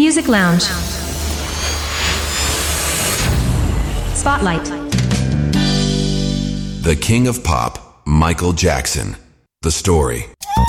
Music Lounge. Spotlight. The King of Pop, Michael Jackson. The story.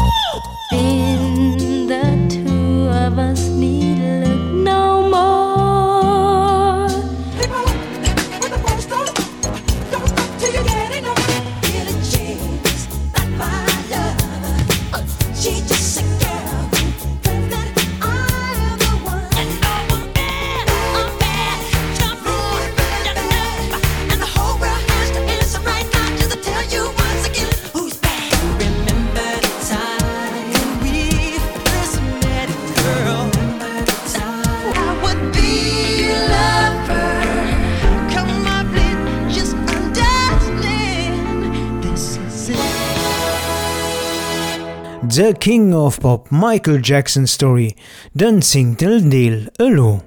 And the two of us need look no more. With the poster, don't stop till you get enough. Get a chance, not my love. She just a girl who claims that I'm the one. And no one's bad, I'm bad. Jump rude, jump up, and the whole world has to answer right now just to tell you once again who's bad. Remember the time we first met, girl. I would be your lover. Come on, please, just understand. This is it. The King of Pop, Michael Jackson Story, den 10. Deel elo.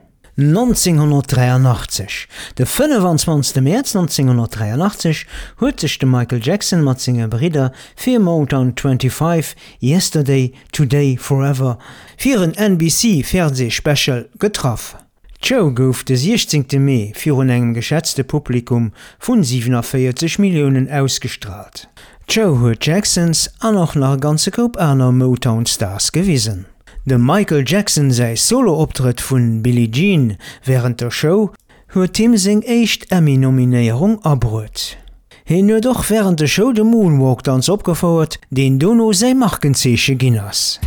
1983. De 25. März 1983 huet sich de Michael Jackson mat zinge Brider fir Motown 25 Yesterday, Today, Forever fir een NBC-Fernsehspecial getraff. D'Show gouf de 16. Mai fir un engem geschätzte Publikum vun 47 Millionen ausgestrahlt. D'Show huet Jacksons an noch nach ganze Grupp aner Motown-Stars gewiesen. De Michael Jackson sei Solo-Optritt vun Billie Jean während der Show huet ihm seg éicht Emmy-Nominierung abruet. Hin huet doch während der Show de Moonwalk-Dance opgefauert, den Dono sei Markenzeeche ginnners.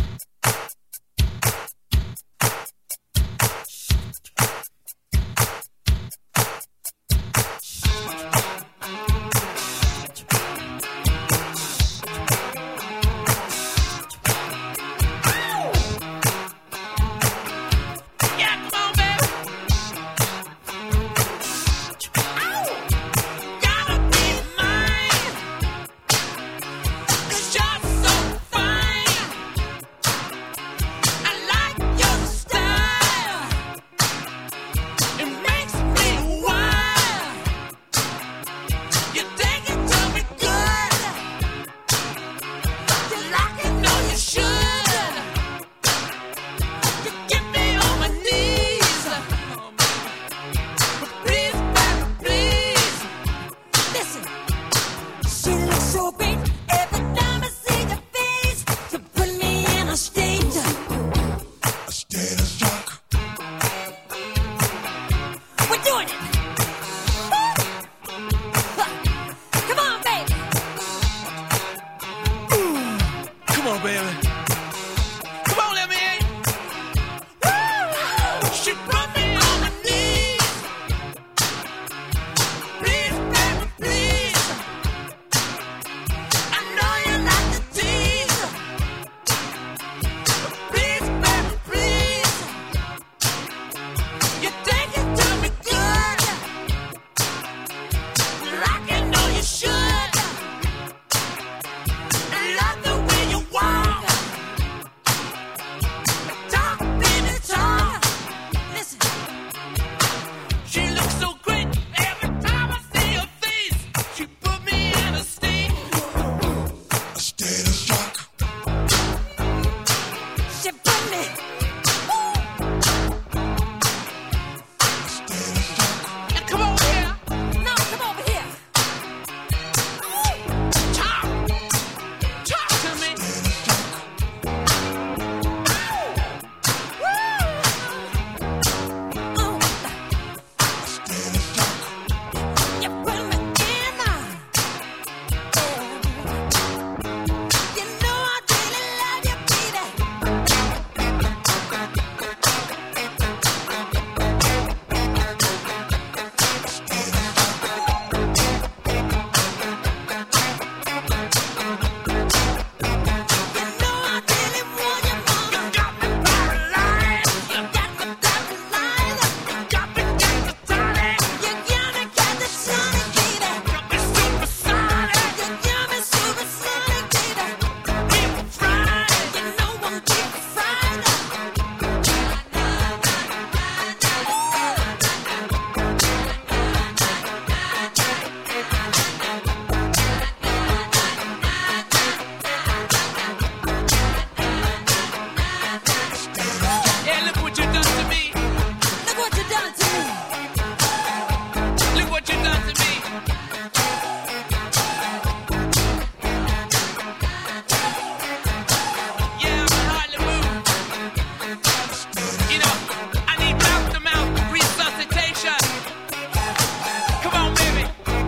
You know, I need mouth-to-mouth resuscitation. Come on, baby.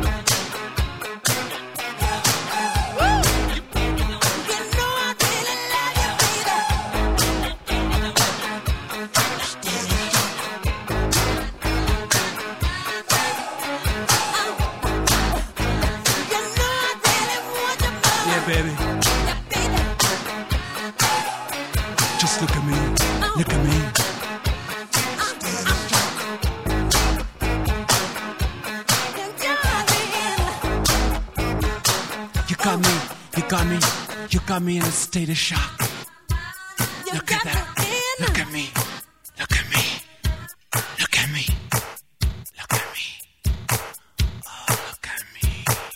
Woo! You know I really love you, baby. You know I really want you, mama. Yeah, baby. Yeah, baby. Just look at me. Look at me. You got me in a state of shock. Look at that. Look at me. Look at me. Look at me. Look at me. Oh, look at me.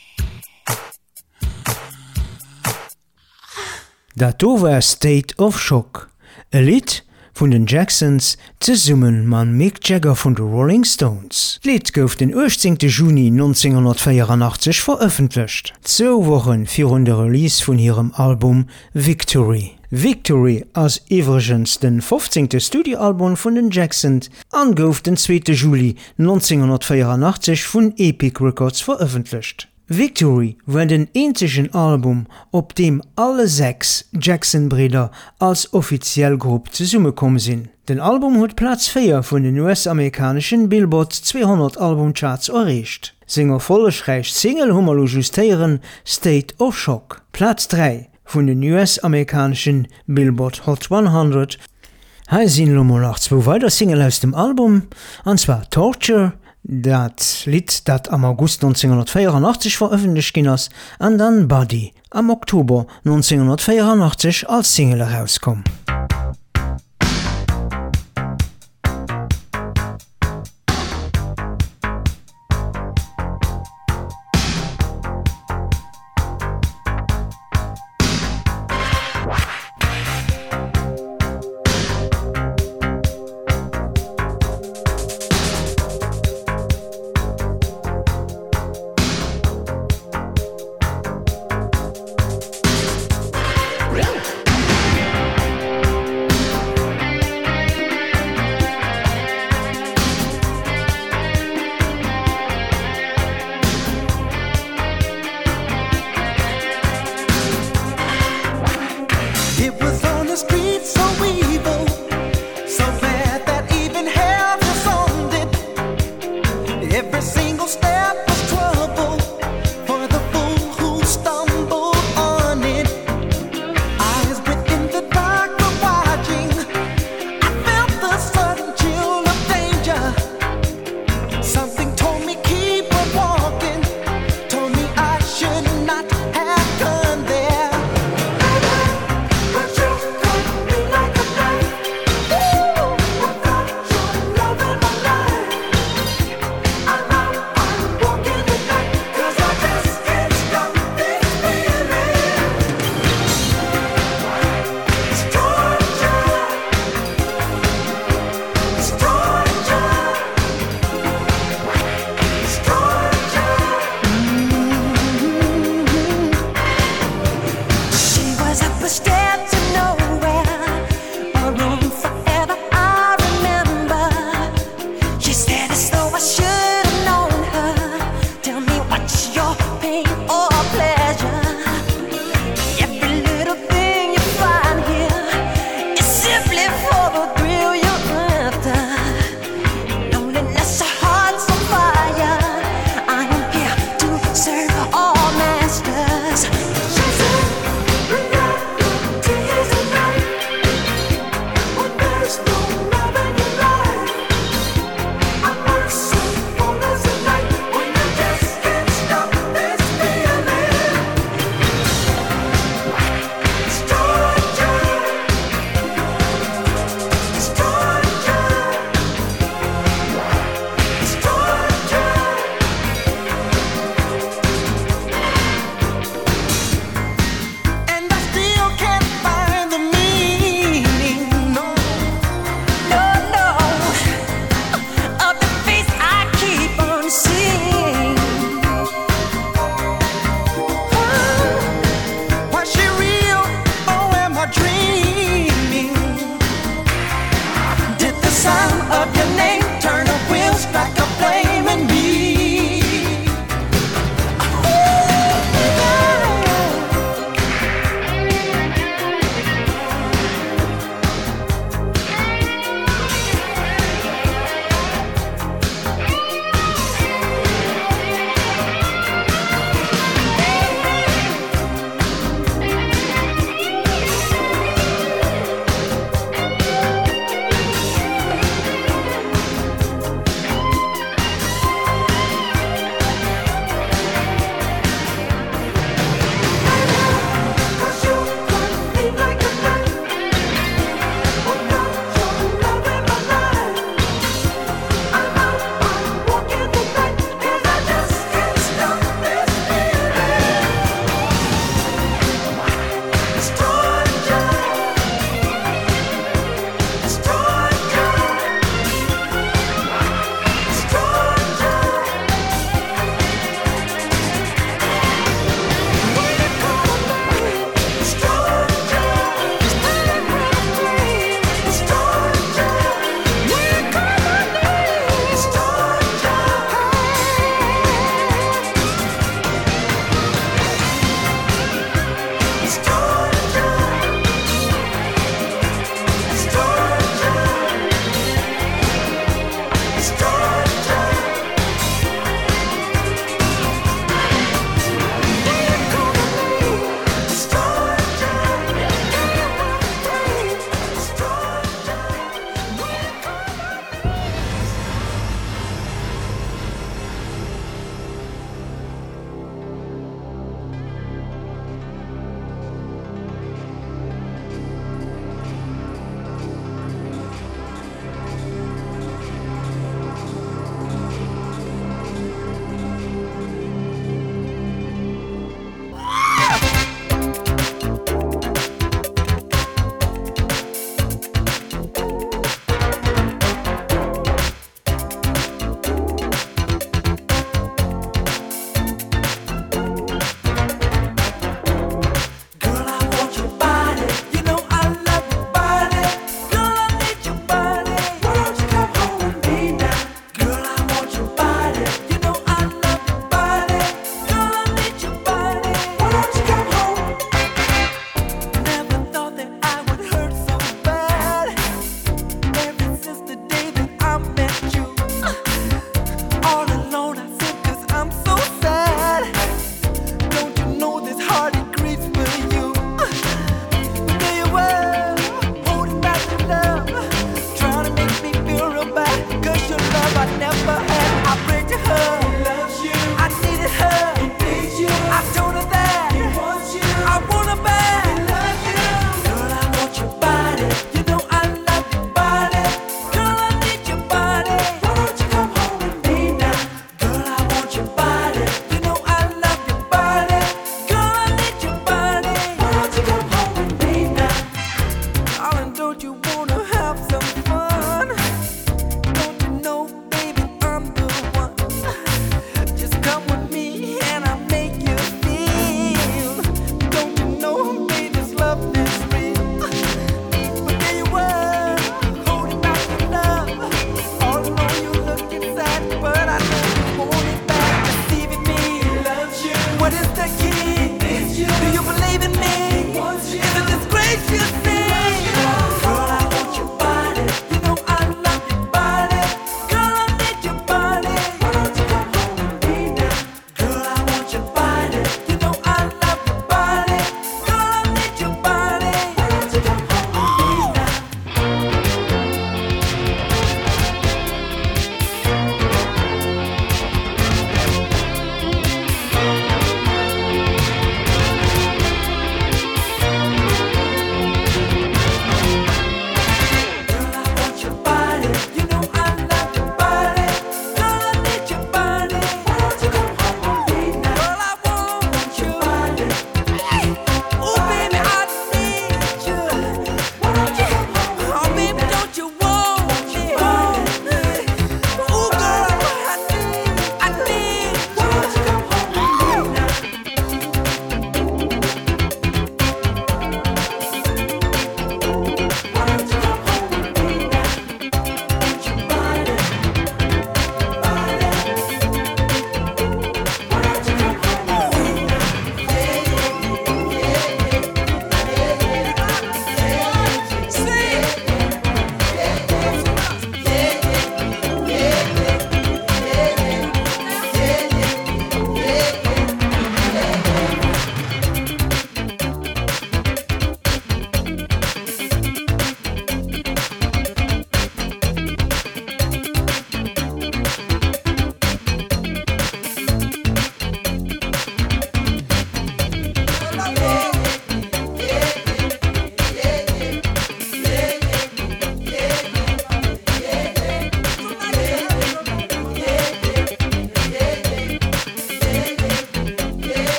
Dat war State of Shock. E Lied vun den Jacksons ze summen man Mick Jagger vun de Rolling Stones. Lied gouf den 18. Juni 1984 veröffentlicht. 2 Wochen virun de Release vun ihrem Album Victory. Victory ass iwwergens den 15. Studioalbum vun den Jacksons an gouf den 2. Juli 1984 vun Epic Records veröffentlicht. Victory war den einzigen Album, op dem alle 6 Jackson-Brüder als offiziell Gruppe zusammengekommen sind. Den Album hat Platz 4 von den US-amerikanischen Billboard 200 Albumcharts erreicht. Sein erfolgreich Single haben wir justieren State of Shock. Platz 3 von den US-amerikanischen Billboard Hot 100. Hier sind noch 2 weitere Single aus dem Album, und zwar Torture, dat Lied, dat am August 1984 veröffentlicht ging ist, und dann Buddy, am Oktober 1984 als Single herauskom. of your name, turn a wheel, strike a flame in me.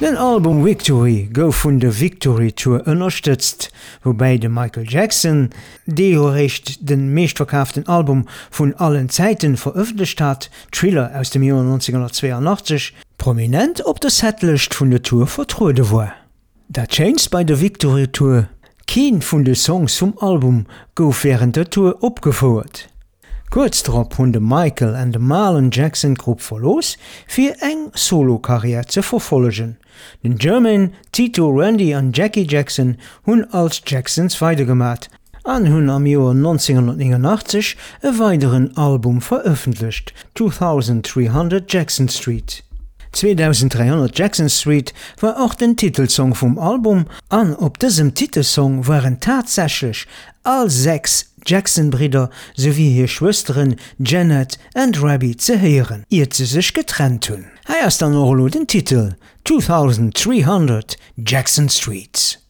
Den Album Victory gouf vun der Victory Tour ënnerstëtzt, wobei de Michael Jackson deorecht den meeschtverkaaften Album vun allen Zeiten veröffentlicht hat, Thriller aus dem Jahr 1982, prominent op der Setlist vun der Tour vertruude war. Dat Change bei der Victory Tour. Keen vun de Songs zum Album gouf während der Tour opgefoert. Kurz darauf hunn de Michael and de Marlon Jackson Group verlos, fir eng Solo-Karriere zu verfolgen. Den German, Tito, Randy und Jackie Jackson hunn als Jacksons weitergemacht, an hunn am Jahr 1989 e weiteren Album veröffentlicht, 2300 Jackson Street. 2300 Jackson Street war auch den Titelsong vom Album, an op diesem Titelsong waren tatsächlich all 6 Jackson-Brüder sowie ihre Schwestern Janet und Rabbi zu hören, ehe sie sich getrennt haben. Hier ist dann auch den Titel 2300 Jackson Street.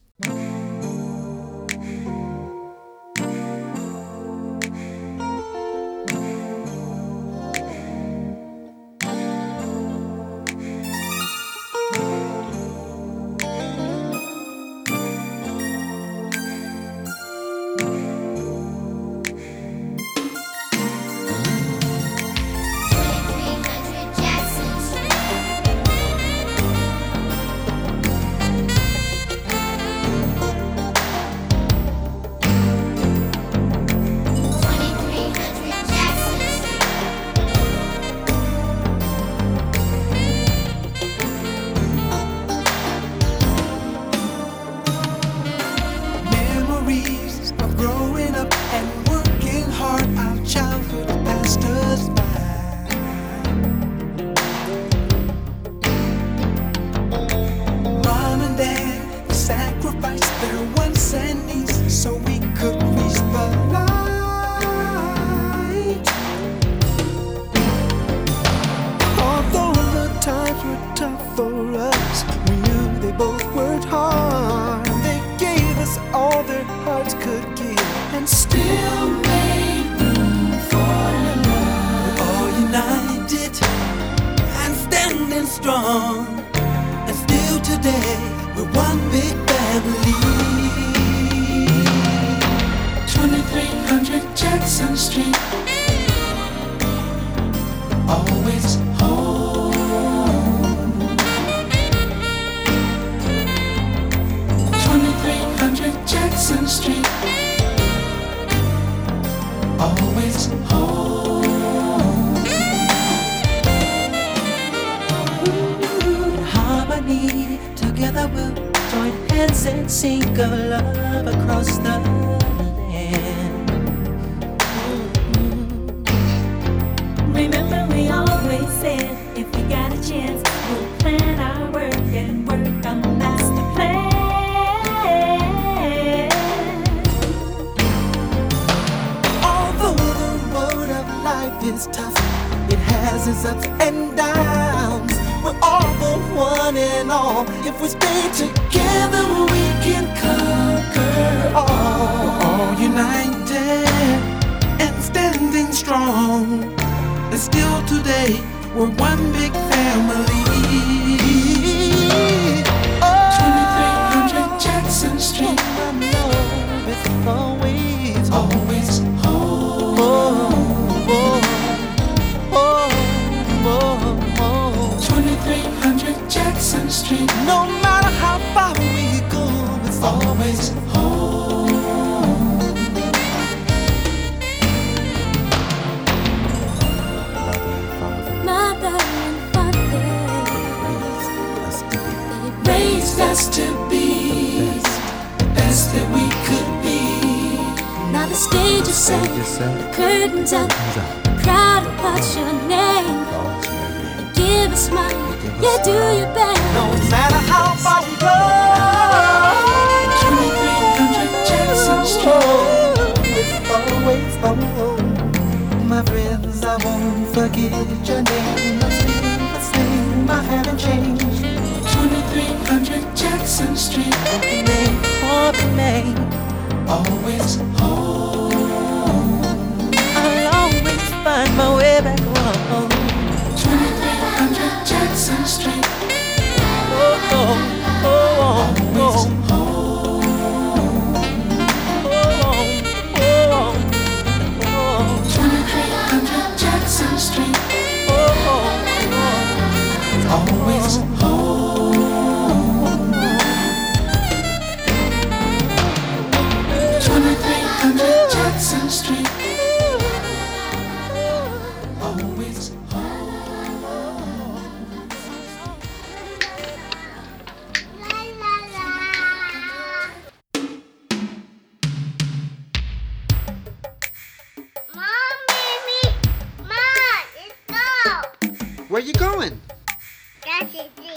Where you going? Got to